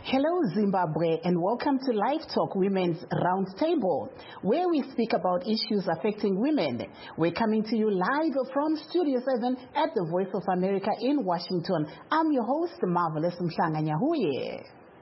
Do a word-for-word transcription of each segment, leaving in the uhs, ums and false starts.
Hello Zimbabwe and welcome to Live Talk Women's Roundtable, where we speak about issues affecting women. We're coming to you live from Studio seven at the Voice of America in Washington. I'm your host, Marvelous Mhlanga Nyahuye.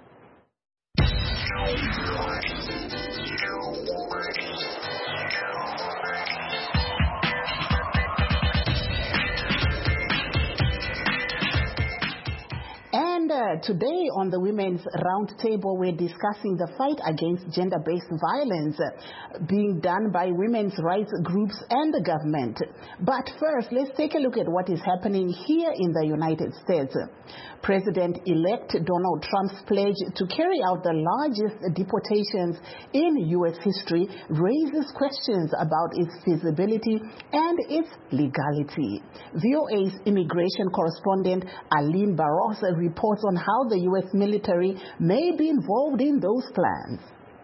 And uh, today on the Women's Roundtable, we're discussing the fight against gender-based violence uh, being done by women's rights groups and the government. But first, let's take a look at what is happening here in the United States. President-elect Donald Trump's pledge to carry out the largest deportations in U S history raises questions about its feasibility and its legality. V O A's immigration correspondent Aline Barroso reports on how the U S military may be involved in those plans.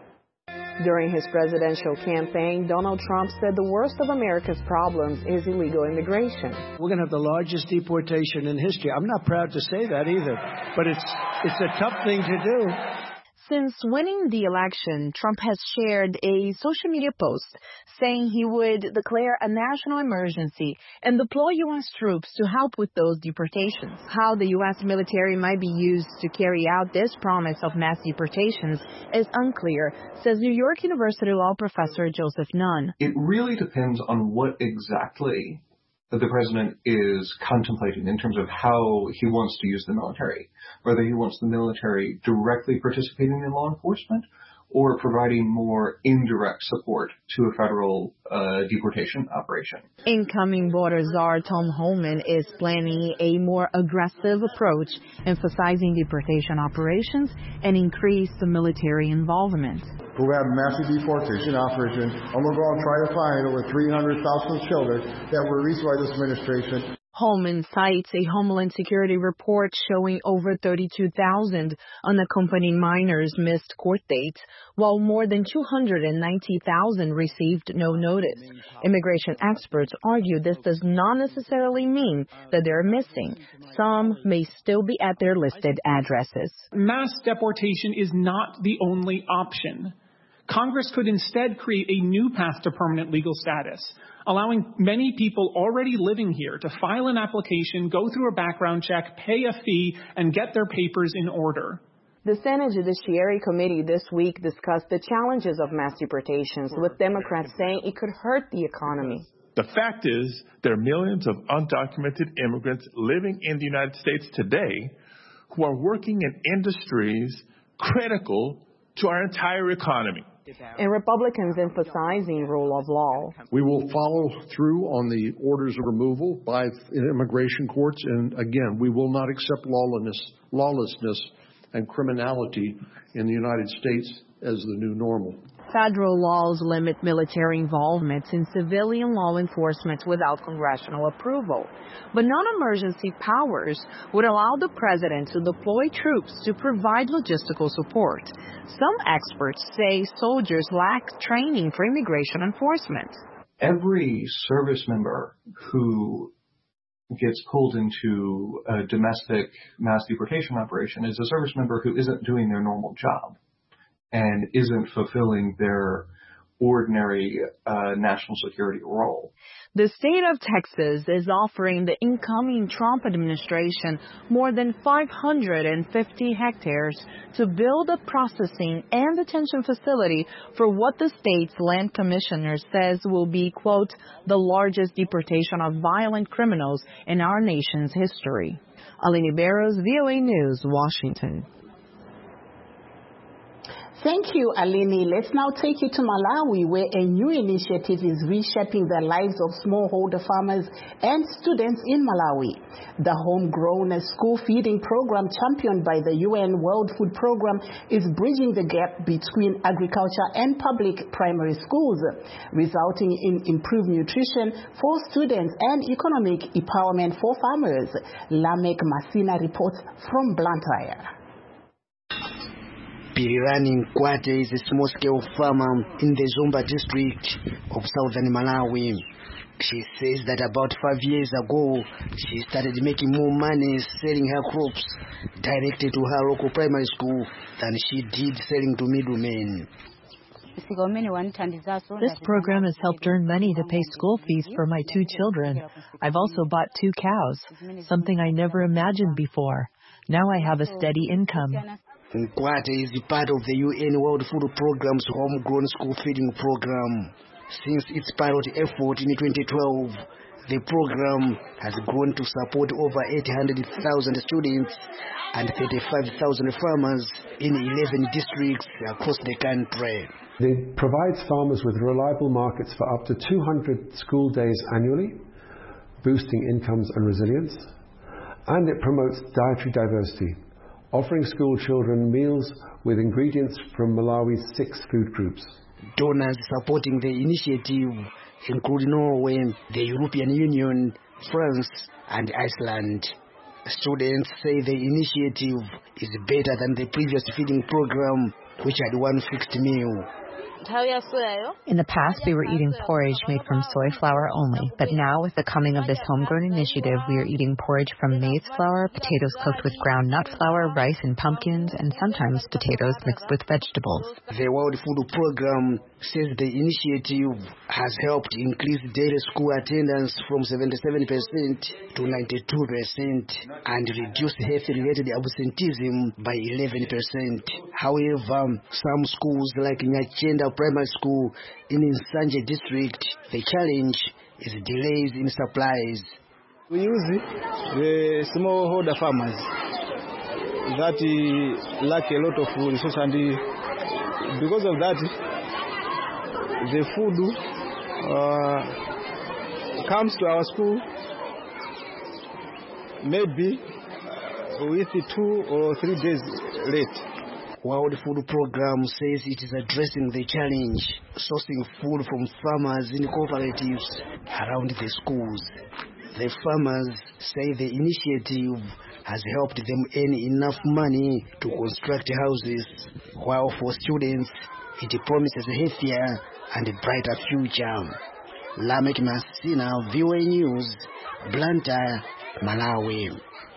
During his presidential campaign, Donald Trump said the worst of America's problems is illegal immigration. We're going to have the largest deportation in history. I'm not proud to say that either, but it's it's a tough thing to do. Since winning the election, Trump has shared a social media post saying he would declare a national emergency and deploy U S troops to help with those deportations. How the U S military might be used to carry out this promise of mass deportations is unclear, says New York University law professor Joseph Nunn. It really depends on what exactly that the president is contemplating in terms of how he wants to use the military, whether he wants the military directly participating in law enforcement or providing more indirect support to a federal uh, deportation operation. Incoming border czar Tom Homan is planning a more aggressive approach, emphasizing deportation operations and increased military involvement. Who have massive deportation operation, and we're going to try to find over three hundred thousand children that were released by this administration. Holman cites a Homeland Security report showing over thirty-two thousand unaccompanied minors missed court dates, while more than two hundred ninety thousand received no notice. Immigration experts argue this does not necessarily mean that they're missing. Some may still be at their listed addresses. Mass deportation is not the only option. Congress could instead create a new path to permanent legal status, allowing many people already living here to file an application, go through a background check, pay a fee, and get their papers in order. The Senate Judiciary Committee this week discussed the challenges of mass deportations, with Democrats saying it could hurt the economy. The fact is, there are millions of undocumented immigrants living in the United States today who are working in industries critical to our entire economy. And Republicans emphasizing rule of law. We will follow through on the orders of removal by immigration courts, and again, we will not accept lawlessness, lawlessness and criminality in the United States as the new normal. Federal laws limit military involvement in civilian law enforcement without congressional approval. But non-emergency powers would allow the president to deploy troops to provide logistical support. Some experts say soldiers lack training for immigration enforcement. Every service member who gets pulled into a domestic mass deportation operation is a service member who isn't doing their normal job and isn't fulfilling their ordinary uh, national security role. The state of Texas is offering the incoming Trump administration more than five hundred fifty hectares to build a processing and detention facility for what the state's land commissioner says will be, quote, the largest deportation of violent criminals in our nation's history. Aline Barroso, V O A News, Washington. Thank you, Alini. Let's now take you to Malawi, where a new initiative is reshaping the lives of smallholder farmers and students in Malawi. The homegrown school feeding program championed by the U N World Food Programme is bridging the gap between agriculture and public primary schools, resulting in improved nutrition for students and economic empowerment for farmers. Lamek Masina reports from Blantyre. Pirirani Nkwate is a small-scale farmer in the Zomba district of southern Malawi. She says that about five years ago, she started making more money selling her crops directed to her local primary school than she did selling to middlemen. This program has helped earn money to pay school fees for my two children. I've also bought two cows, something I never imagined before. Now I have a steady income. Nkwate is part of the U N World Food Programme's homegrown school feeding program. Since its pilot effort in twenty twelve, the program has grown to support over eight hundred thousand students and thirty-five thousand farmers in eleven districts across the country. It provides farmers with reliable markets for up to two hundred school days annually, boosting incomes and resilience. And it promotes dietary diversity, offering school children meals with ingredients from Malawi's six food groups. Donors supporting the initiative include Norway, the European Union, France, and Iceland. Students say the initiative is better than the previous feeding program, which had one fixed meal. In the past, we were eating porridge made from soy flour only, but now with the coming of this homegrown initiative, we are eating porridge from maize flour, potatoes cooked with ground nut flour, rice and pumpkins, and sometimes potatoes mixed with vegetables. The World Food Programme says the initiative has helped increase daily school attendance from seventy-seven percent to ninety-two percent and reduce health-related absenteeism by eleven percent. However, some schools like Nyachenda Primary School in Nsanje district, the challenge is delays in supplies. We use the smallholder farmers that lack a lot of resources, and because of that, the food uh, comes to our school maybe with two or three days late. World Food Programme says it is addressing the challenge, sourcing food from farmers in cooperatives around the schools. The farmers say the initiative has helped them earn enough money to construct houses, while for students it promises a healthier and a brighter future. Lamek Masina, V O A News, Blantyre, Malawi.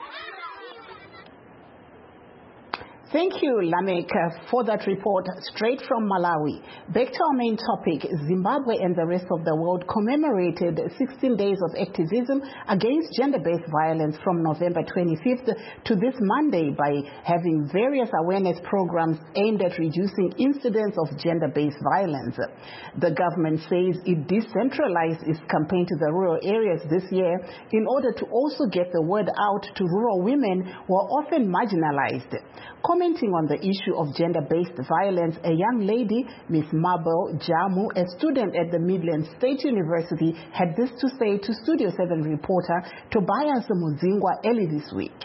Thank you, Lamek, for that report straight from Malawi. Back to our main topic, Zimbabwe and the rest of the world commemorated sixteen days of activism against gender-based violence from November twenty-fifth to this Monday by having various awareness programs aimed at reducing incidents of gender-based violence. The government says it decentralized its campaign to the rural areas this year in order to also get the word out to rural women who are often marginalized. Commenting on the issue of gender-based violence, a young lady, Miss Mabel Jamu, a student at the Midland State University, had this to say to Studio seven reporter Tobias Muzingwa early this week.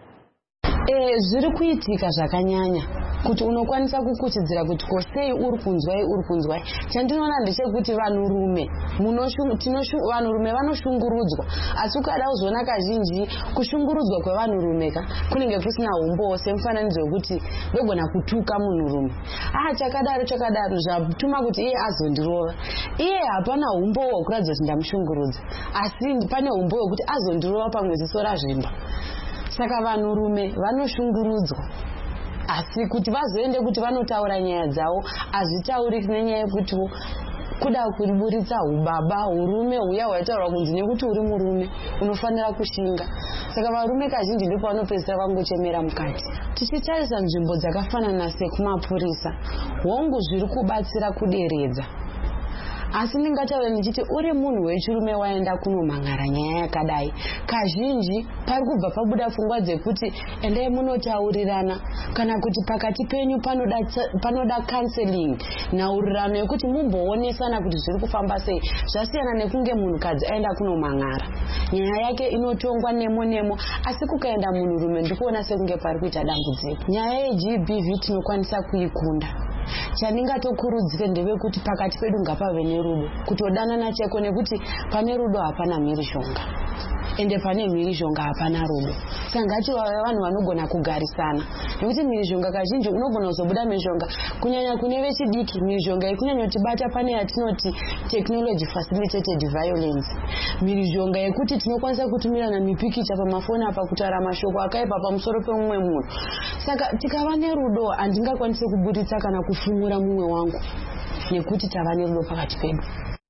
Eh, zviri kuitika zvakanyanya kuti unokwanisa kukuchidzira kuti kosei uri kunzwai uri kunzwai. Chandinoona ndechekuti vanhurume vanhurume vanoshungurudzwa, asi ukada kuzoona kazhinji kushungurudzwa kwevanhurume ka kunenge kusina umbo semufananidzo wekuti vegona kutuka munhurume. Ah, chakadaro chakadaro zvatuma kuti iye azondirova. Iye hapana umbo hwekuratidza kuti ndamushungurudza, asi pane umbo hwekuti azondirova pamwe ziso razvimba. Saka vanhurume vanoshungurudzwa, asi kuti vazoende kuti vanotaura nyaya dzavo hazvitauriki nenyaya yekuti kuda kuriburitsa ubaba urume huya hwaitaurwa kunzi nekuti uri murume unofanira kushinga. Saka varume kazhinji ndipo vanopedzisira vangochemera mukati. Tichitarisa nzvimbo dzakafanana sekumapurisa, hongu zviri kubatsira kuderedza. Asi ndingataura ndichiti uri munhu wechirume waenda kunomangara nyaya yakadai, kazhinji pari kubva pabuda pfungwa dzekuti endai munotaurirana, kana kuti pakati penyu panoda panoda counseling, nhaurirano yekuti mumboonesana kuti zviri kufamba sei. Zvasiyana nekunge munhukadzi aenda kunomangara, nyaya yake inotongwa nemo nemo, asi kukaenda munhurume ndikuona sekunge pari kuita dambudziko. Nyaya yeG B V tinokwanisa kuikunda. Chandingatokurudzire ndevekuti pakati pedu ngapave nerudo, kutodanana cheko nekuti pane rudo hapana mhirishonga. ende pane mhirizhonga hapana rudo. Saka ngativa vanhu vanogona kugarisana, nekuti mhirizhonga kazhinji unogona kuzobuda mhirizhonga kunyanya kune vechidiki. Mhirizhonga ikunyanya kutibata pane yatinoti technology facilitated violence. Mhirizhonga yekuti tinokwanisa kutumirana mipikicha pamafoni apa kutaura mashoko akaipa pamusoro pemumwe munhu. Saka tikava nerudo handingakwanise kuburitsa kana kufumura mumwe wangu nekuti tava nerudo pakati pedu.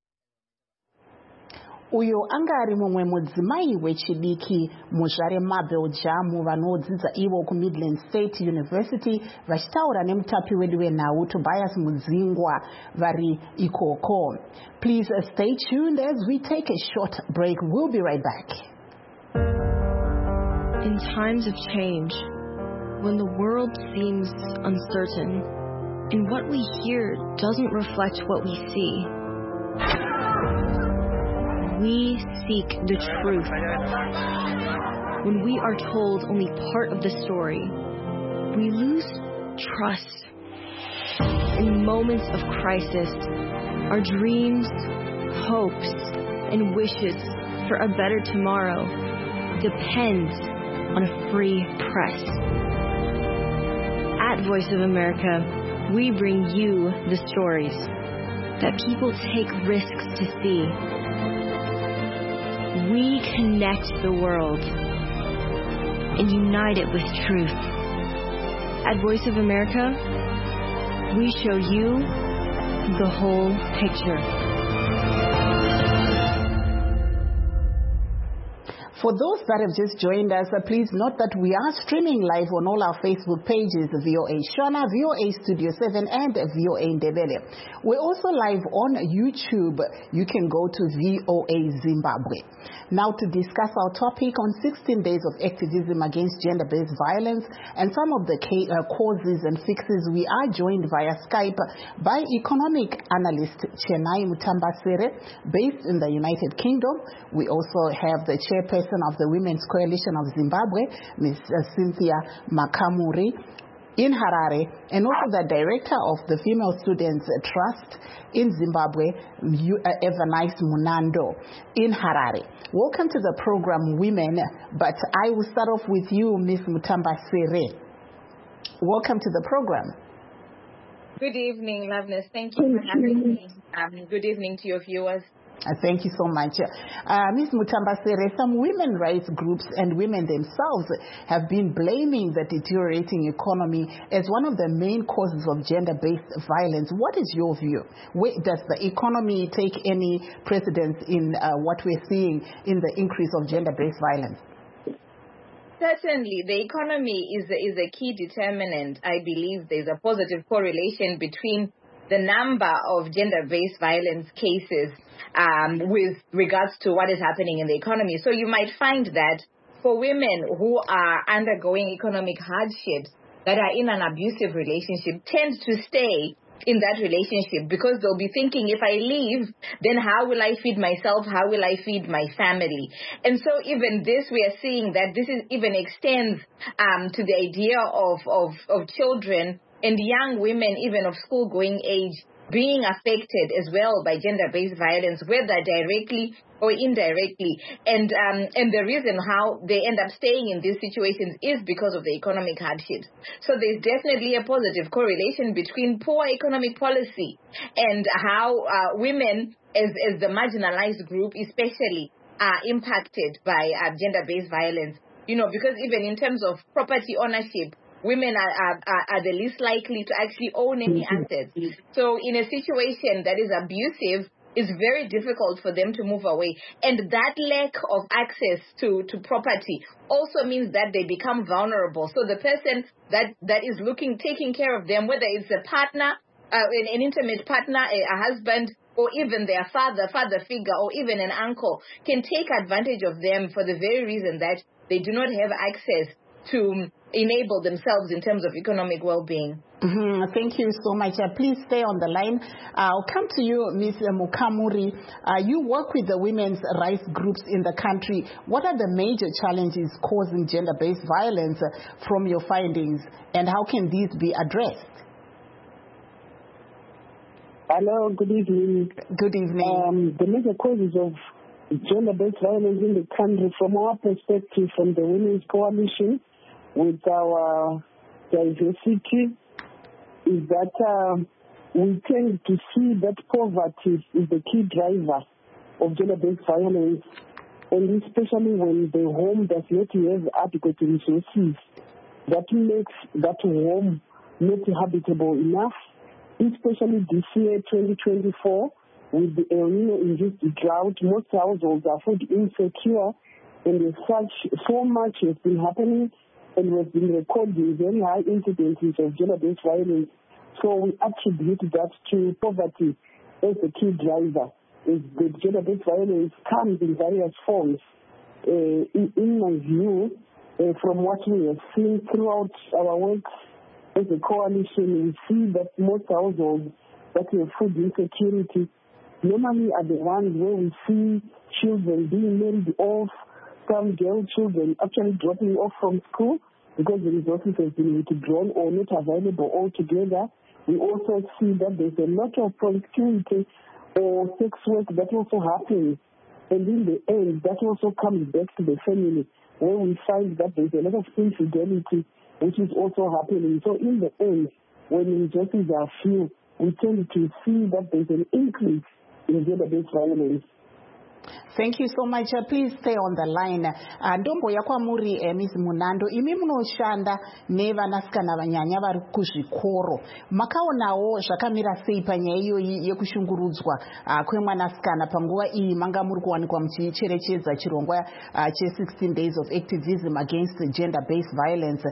Uyo anga ari mumwe mudzimai wechidiki muzvare maBelgium vanodzidza ivo kuMidland State University vachitaura nemutapi wedu wenhau Tobias Mudzingwa vari ikoko. Please stay tuned as we take a short break. We'll be right back. In times of change, when the world seems uncertain and what we hear doesn't reflect what we see, we seek the truth. When we are told only part of the story, we lose trust. In moments of crisis, our dreams, hopes, and wishes for a better tomorrow depend on a free press. At Voice of America, we bring you the stories that people take risks to see. We connect the world and unite it with truth. At Voice of America, we show you the whole picture. For those that have just joined us, uh, please note that we are streaming live on all our Facebook pages, V O A Shona, V O A Studio seven, and V O A Ndebele. We're also live on YouTube. You can go to V O A Zimbabwe. Now to discuss our topic on sixteen days of activism against gender-based violence and some of the uh, causes and fixes, we are joined via Skype by economic analyst Chenai Mutambasere, based in the United Kingdom. We also have the chairperson of the Women's Coalition of Zimbabwe, Miz Cynthia Makamuri, in Harare, and also the director of the Female Students Trust in Zimbabwe, Evanice Munando, in Harare. Welcome to the program, Women, but I will start off with you, Miz Mutambasere. Welcome to the program. Good evening, Loveness. Thank you for having me. Um, good evening to your viewers. Uh, thank you so much. Uh, Miz Mutambasere, some women rights groups and women themselves have been blaming the deteriorating economy as one of the main causes of gender-based violence. What is your view? Where, does the economy take any precedence in uh, what we're seeing in the increase of gender-based violence? Certainly, the economy is a, is a key determinant. I believe there's a positive correlation between the number of gender-based violence cases um, with regards to what is happening in the economy. So you might find that for women who are undergoing economic hardships that are in an abusive relationship tend to stay in that relationship because they'll be thinking, if I leave, then how will I feed myself? How will I feed my family? And so even this, we are seeing that this is even extends um, to the idea of, of, of children and young women, even of school-going age, being affected as well by gender-based violence, whether directly or indirectly. And um, and the reason how they end up staying in these situations is because of the economic hardships. So there's definitely a positive correlation between poor economic policy and how uh, women, as, as the marginalized group especially, are impacted by uh, gender-based violence. You know, because even in terms of property ownership, women are, are, are the least likely to actually own any assets. So in a situation that is abusive, it's very difficult for them to move away. And that lack of access to, to property also means that they become vulnerable. So the person that, that is looking, taking care of them, whether it's a partner, uh, an, an intimate partner, a, a husband, or even their father, father figure, or even an uncle, can take advantage of them for the very reason that they do not have access to enable themselves in terms of economic well-being. Mm-hmm. Thank you so much. Uh, please stay on the line. Uh, I'll come to you, Miz Mukamuri. Uh, you work with the women's rights groups in the country. What are the major challenges causing gender-based violence uh, from your findings, and how can these be addressed? Hello, good evening. Good evening. Um, the major causes of gender-based violence in the country, from our perspective, from the Women's Coalition, with our diversity, is that uh, we tend to see that poverty is the key driver of gender-based violence, and especially when the home does not have adequate resources that makes that home not habitable enough, especially this year, twenty twenty-four, with the El Nino-induced drought. Most households are food insecure, and as such, so much has been happening, and we've been recording very high incidences of gender-based violence. So we attribute that to poverty as the key driver. Is the gender-based violence comes in various forms. Uh, in, in my view, uh, from what we have seen throughout our work as a coalition, we see that most households that have food insecurity normally are the ones where we see children being married off, some girl children actually dropping off from school because the resources have been withdrawn or not available altogether. We also see that there's a lot of promiscuity or sex work that also happens. And in the end, that also comes back to the family, where we find that there's a lot of infidelity, which is also happening. So in the end, when resources are few, we tend to see that there's an increase in gender-based violence. Thank you so much. Uh, please stay on the line. Uh, ndombo yakwamuri eh, Miz Munando, imi munoshanda nevanasikana vanyanya vari kuzvikoro. Makaonawo zvakamira sei panyaya iyoyi yekushungurudzwa uh, kwemwanasikana panguva iyi manga muri kuwanikwa muchicherechedza chirongwa uh, che sixteen days of activism against gender-based violence.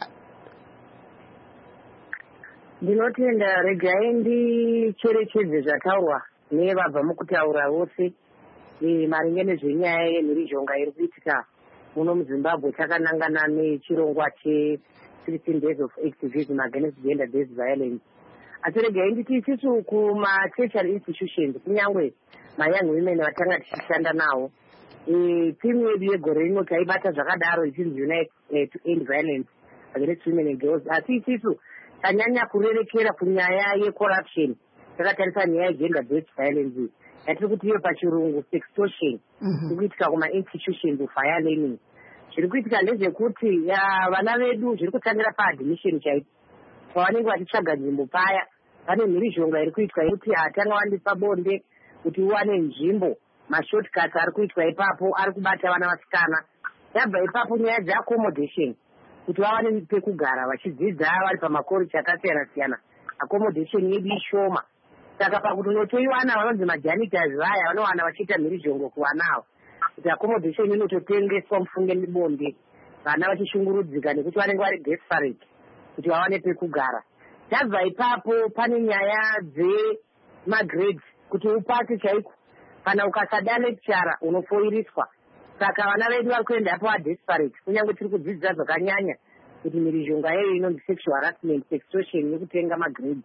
Ndinotenda regai ndicherechedze zvataurwa nevabva mukutaura vose maringe nezvenyaya yenhurizhonga iri kuitika muno muZimbabwe takanangana nechirongwa che sixteen days of activism against gender based violence. Asi regai nditi isusu kuma-tertiary institutions kunyangwe ma-young women vatanga tichishanda nawo, timu yedu yegore rino taibata zvakadaro ichinzi Unite to End Violence Against Women and Girls. Asi isusu tanyanya kurerekera kunyaya yecorruption, takatarisa nyaya yegender based violence yatiri kuti iyo pachirungu sextortion iri kuitika kuma-institutions of higher learning. Zviri kuitika ndezvekuti vana vedu zviri kutangira paadmission chaipo, pavanenge vachitsvaga nzvimbo paya pane mhirizhonga iri kuitwa yekuti atanga wandi pabonde kuti uwane nzvimbo, mashortcuts ari kuitwa ipapo ari kubata vana vasikana. Yabva ipapo nyaya dzeaccommodation, kuti vawane pekugara vachidzidza vari pamakoreji akasiyana siyana, accommodation yedu ishoma. Saka pakuti unotoiwana vanonzi majanitors vaya vanowana vachiita mhirizhongo kuvanavo, kuti accommodation inototengeswa mufunge mibonde, vana vachishungurudzika nekuti vanenge vari desperate kuti vawane pekugara. Tabva ipapo pane nyaya dzemagrades, kuti upase chaiko kana ukasada lecturer unofoiriswa. Saka vana vedu vari kuendapo vadesperate, kunyange tiri kudzidzisa zvakanyanya kuti mhirizhonga yeyo inonzi sexual harassment, sextortion yekutenga magrades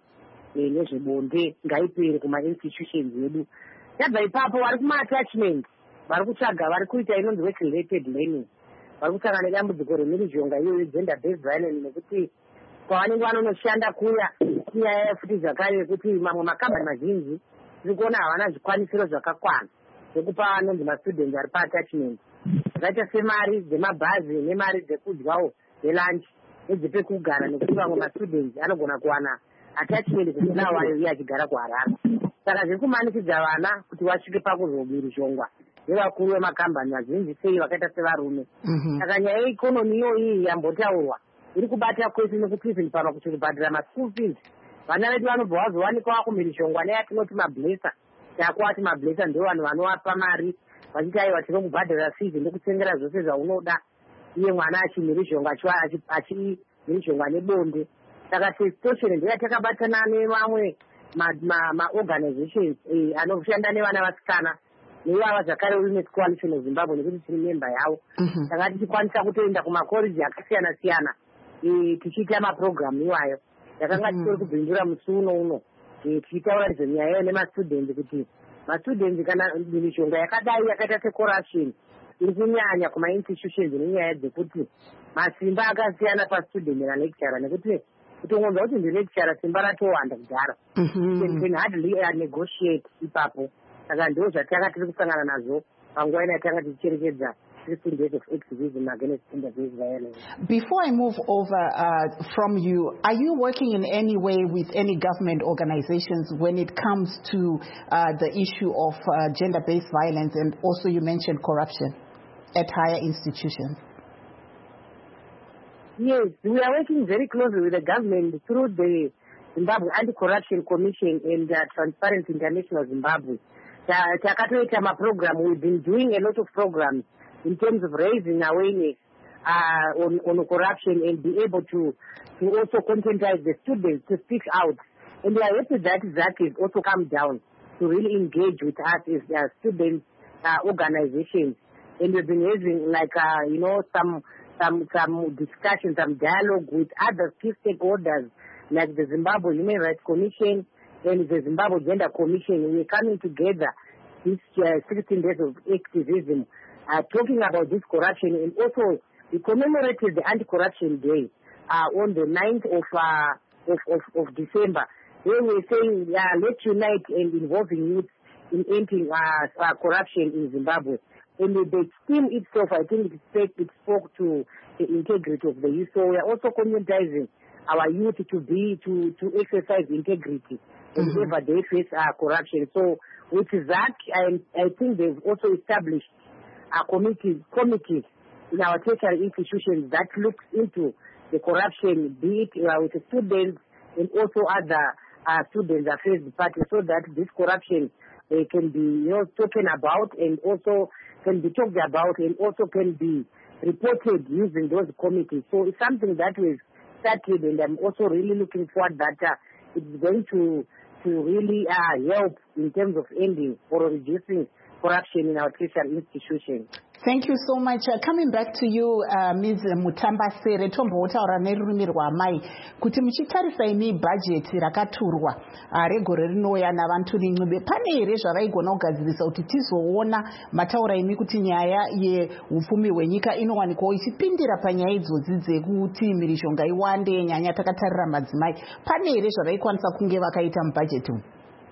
nezvebonde ngaipere kuma-institutions edu. Yabva ipapo vari kuma-attachment, vari kutsvaga, vari kuita inonzi work related learning, vari kutsvaga nedambudziko remhirizhonga iyoyo gender based violence, nekuti pavanenge vanonoshanda kuya kunyaya futi zvakare yekuti mamwe makambani mazhinji tiri kuona havana zvikwanisiro zvakakwana zvekupa anonzi mastudents ari pa-attachment, zvakaita semari dzemabhazi nemari dzekudyawo dzelunch nedzepekugara, nekuti vamwe mastudents anogona kuwana attachment kuti nawayo iye achigara kuHarare. Saka zviri kumanikidza vana kuti vasvike pakuzomhirizhongwa nevakuru vemakambani vazhinji sei vakaita sevarume. Saka nyaya yeikonomi iyoyi yambotaurwa iri kubata kwese, nekuti even pano kuti kubhadhira maschool fees vana vedu vanobva vazowanikwa kumhirizhongwa neyatinoti mablesa. Takuati mablesa ndo vanhu vanovapa mari vachiti aiwa tinokubhadhira fees ndokutengera zvose zvaunoda, iye mwana achimhirizhongwa achimhirizhongwa nebonde. Saka sextortion ndiyo yatakabatana nevamwe ma-organizations anoshanda nevana vasikana nevava zvakare Women's Coalition of Zimbabwe, nekuti tiri member yavo. Saka tichikwanisa kutoenda kumakoreji akasiyana siyana tichiita maprogramu iwayo. Takanga titori kubvindura musi uno uno tichitaura nezvenyaya nemastudents, kuti mastudents kana mhirizhonga yakadai yakaita secorruption iri kunyanya kuma-institutions nenyaya dzekuti masimba akasiyana pastudent nalecturer, nekuti kutongonza kuti ndilecturer simba ratowanda kudhara, can hardly negotiate ipapo. Saka ndo zvataka tiri kusangana nazvo panguva inatanga tichicherekedza sixteen days of activism against gender-based violence. Before I move over uh, from you, are you working in any way with any government organizations when it comes to uh, the issue of uh, gender-based violence, and also you mentioned corruption at higher institutions? Yes, we are working very closely with the government through the Zimbabwe Anti-Corruption Commission and uh, Transparency International Zimbabwe. Takatoita ma program. We've been doing a lot of programs in terms of raising awareness uh, on, on corruption and be able to, to also conscientize the students to speak out. And we are happy that that has also come down to really engage with us as uh, student uh, organizations. And we've been having like, uh, you know, some, some, some discussion, some dialogue with other key stakeholders like the Zimbabwe Human Rights Commission and the Zimbabwe Gender Commission. We're coming together this uh, sixteen days of activism, uh, talking about this corruption, and also we commemorated the Anti-Corruption Day uh, on the ninth of, uh, of, of, of December. Where we're saying, uh, let's unite and involving youth in ending uh, uh, corruption in Zimbabwe. And the, the team itself, I think it spoke, it spoke to the integrity of the youth. So we are also conscientizing our youth to be, to, to exercise integrity whenever mm-hmm. they face uh, corruption. So with that, I, I think they've also established a committee, committee in our tertiary institutions that looks into the corruption, be it uh, with the students and also other uh, students affairs departments, so that this corruption uh, can be, you know, spoken about and also can be talked about and also can be reported using those committees. So it's something that we've started, and I'm also really looking forward that uh, it's going to to really uh, help in terms of ending or reducing corruption in our tertiary institutions. Thank you so much. Uh, coming back to you, uh, Miz Mutambasere, tombotaura nerurimi rwamai kuti muchitarisa imi budget rakaturwa regore rinouya navantu rin'ube, pane here zvavaigona kugadzirisa kuti tizoona mataura imi kuti nyaya yeupfumi hwenyika inowanikwawo ichipindira panyaya idzodzi dzekuti mhirizhonga iwande, nyanya takatarira madzimai, pane here zvavaikwanisa kunge vakaita mubudget umu?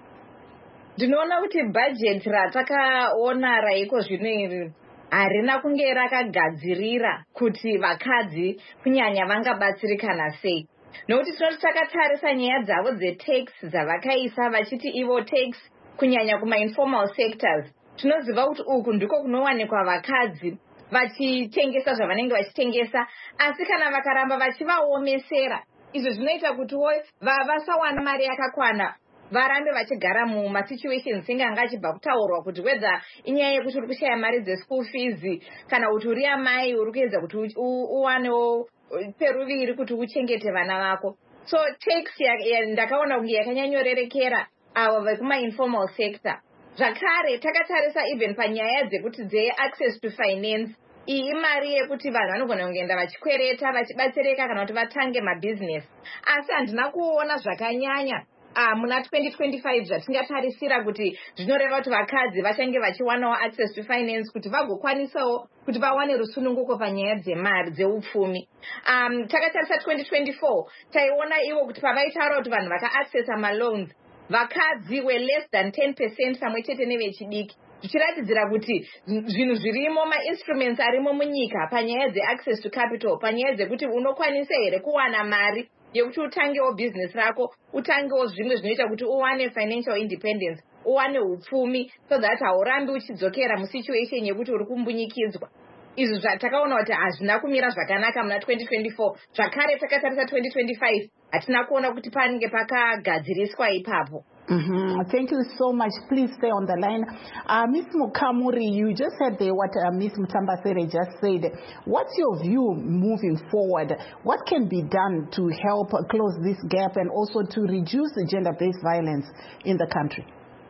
Ndinoona kuti budget ratakaona raiko zvino iri harina kunge rakagadzirira kuti vakadzi kunyanya vangabatsirikana sei. Nokuti tinoti takatarisa nyaya dzavo dzetax dzavakaisa vachiti ivo tax kunyanya kuma-informal sectors, tinoziva kuti uku ndiko kunowanikwa vakadzi vachitengesa zvavanenge vachitengesa, asi kana vakaramba vachivaomesera, izvo zvinoita kuti vasawana mari yakakwana, varambe vachigara mumasituations singanga achibva kutaurwa kuti whether inyaya yekuti uri kushaya mari dzeschool fees kana kuti uri amai uri kuedza kuti uwanewo peruviri kuti uchengete vana vako. So tax ndakaona kunge yakanyanyorerekera avo vekuma-informal sector. Zvakare takatarisa even panyaya dzekuti dze-access to finance, iyi imari yekuti vanhu vanogona kungeenda vachikwereta vachibatsirika kana kuti vatange mabusiness, asi handina kuona zvakanyanya Uh, muna twenty twenty-five zvatingatarisira kuti zvinoreva kuti vakadzi vachange vachiwanawo access to finance kuti vagokwanisawo kuti vawane rusununguko panyaya dzemari dzeupfumi. Um, takatarisa twenty twenty-four taiona ivo kuti pavaitaura kuti vanhu vaka-accessa maloans, vakadzi were less than ten percent pamwe chete nevechidiki, zvichiratidzira kuti zvinhu zvirimo, ma-instruments arimo munyika panyaya dze-access to capital, panyaya dzekuti unokwanisa here kuwana mari yekuti utangewo business rako, utangewo zvimwe zvinoita kuti uwane financial independence, uwane upfumi, so that haurambi uchidzokera musituation yekuti uri kumbunyikidzwa. Izvi zvatakaona kuti hazvina kumira zvakanaka muna twenty twenty-four. Zvakare takatarisa twenty twenty-five hatina kuona kuti panenge pakagadziriswa ipapo. Mm-hmm. Thank you so much. Please stay on the line. Uh, Miz Mukamuri, you just heard the, what uh, Miz Mutambasere just said. What's your view moving forward? What can be done to help close this gap and also to reduce the gender-based violence in the country?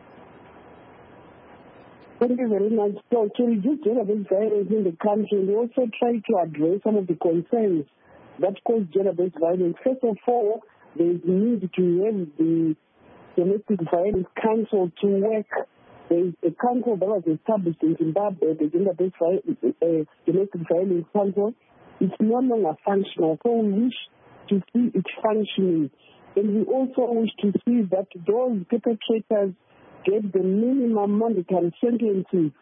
Thank you very much. So to reduce gender-based violence in the country, we also try to address some of the concerns that cause gender-based violence. First of all, there is need to have the Domestic Violence Council to work. There is a council that was established in Zimbabwe, the Gender-Based uh, Domestic Violence Council. It's no longer functional, so we wish to see it functioning. And we also wish to see that those perpetrators get the minimum mandatory sentences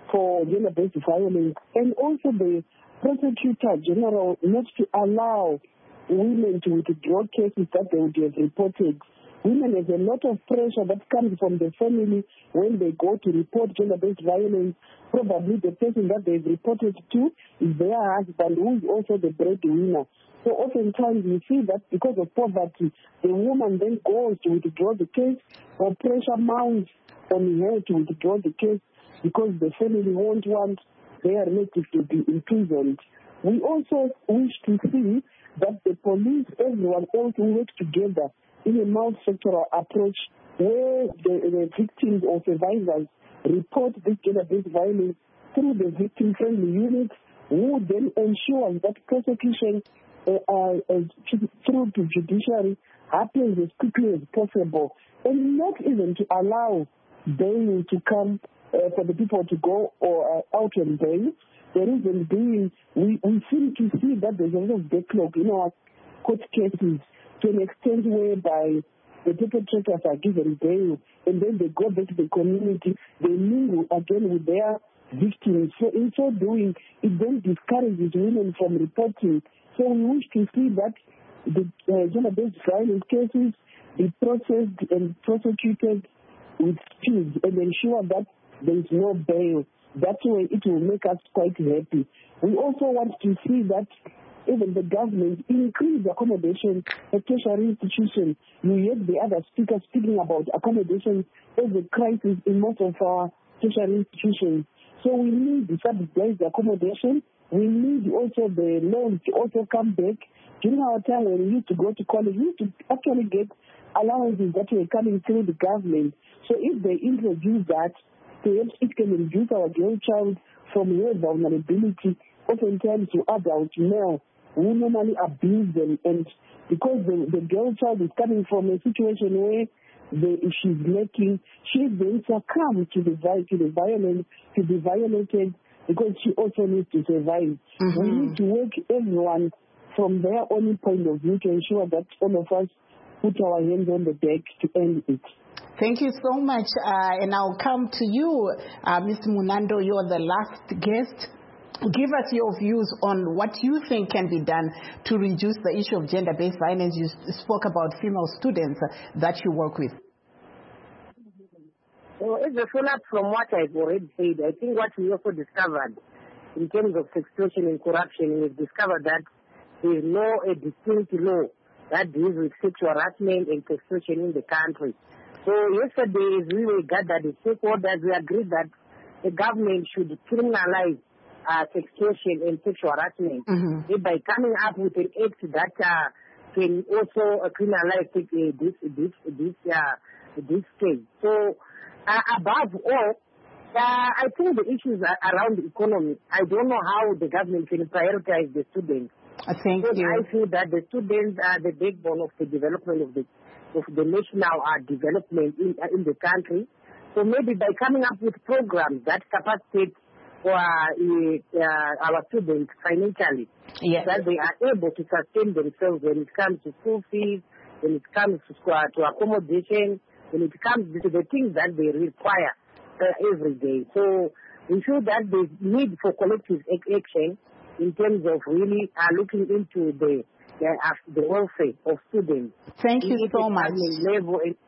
for gender-based violence, and also the prosecutor general not to allow women to withdraw cases that they would have reported. Women have a lot of pressure that comes from the family when they go to report gender-based violence. Probably the person that they've reported to is their husband, who is also the breadwinner. So oftentimes we see that because of poverty, the woman then goes to withdraw the case, or pressure mounts on her to withdraw the case because the family won't want their relative to be imprisoned. We also wish to see that the police, everyone else will work together in a multi-sectoral approach where the, the victims or survivors report this gender-based violence through the victim-friendly units, who then ensure that prosecution uh, uh, uh, through the judiciary happens as quickly as possible, and not even to allow bail to come uh, for the people to go or uh, out on bail. The reason being, we, we seem to see that there's a lot of backlog in our court cases to an extent whereby the perpetrators are given bail and then they go back to the community, they mingle again with their victims. So in so doing, it then discourages women from reporting. So we wish to see that the uh, gender-based violence cases be processed and prosecuted with speed and ensure that there is no bail. That way it will make us quite happy. We also want to see that even the government increase accommodation at tertiary institutions. You heard the other speakers speaking about accommodation as a crisis in most of our tertiary institutions. So we need the subsidized accommodation. We need also the loans to also come back. During our time when we used to go to college, we used to actually get allowances that were coming through the government. So if they introduce that, perhaps it can reduce our girl child from her vulnerability, oftentimes to adult male who normally abuse them. And because the, the girl child is coming from a situation where the, she's lacking, she's going to succumb to the, to the violence, to be violated, because she also needs to survive. Mm-hmm. We need to work everyone from their own point of view to ensure that all of us put our hands on the deck to end it. Thank you so much. Uh, and I'll come to you, uh, Mister Munando. You're the last guest. Give us your views on what you think can be done to reduce the issue of gender-based violence. You spoke about female students that you work with. Well, as a follow-up from what I've already said, I think what we also discovered in terms of extortion and corruption, we've discovered that there is no a distinct law that deals with sexual harassment and extortion in the country. So yesterday, as we were gathered as stakeholders, we agreed that the government should criminalize uh, extortion and sexual harassment mm-hmm. by coming up with an act that uh, can also uh, criminalize uh, this this this uh, this case. So uh, above all, uh, I think the issues are around the economy. I don't know how the government can prioritize the students. I think so I feel that the students are the backbone of the development of the of the national uh, development in, uh, in the country. So maybe by coming up with programs that capacitate for uh, uh, our students financially, yes. that they are able to sustain themselves when it comes to school fees, when it comes to, uh, to accommodation, when it comes to the things that they require uh, every day. So we feel that there's need for collective action in terms of really uh, looking into the the, uh, the welfare of students. Thank you so much. Level and,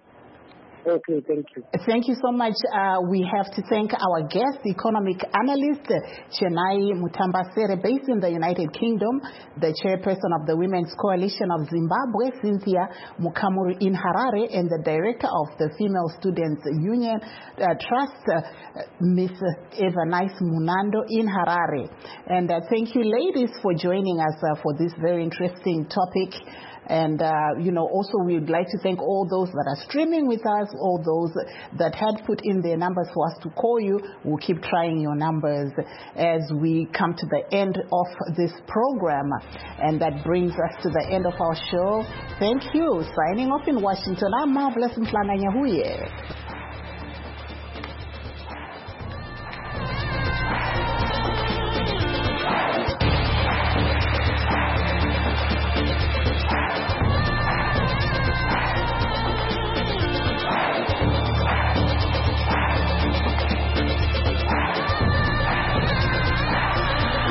okay, thank you. Thank you so much. Uh, we have to thank our guest, economic analyst Chenai Mutambasere, based in the United Kingdom, the chairperson of the Women's Coalition of Zimbabwe, Cynthia Mukamuri in Harare, and the director of the Female Students Union uh, Trust, uh, Miss Eva Nice Munando in Harare. And uh, thank you, ladies, for joining us uh, for this very interesting topic. And, uh, you know, also we would like to thank all those that are streaming with us, all those that had put in their numbers for us to call you. We'll keep trying your numbers as we come to the end of this program. And that brings us to the end of our show. Thank you. Signing off in Washington, I'm Marvelous Mhlanga Nyahuye.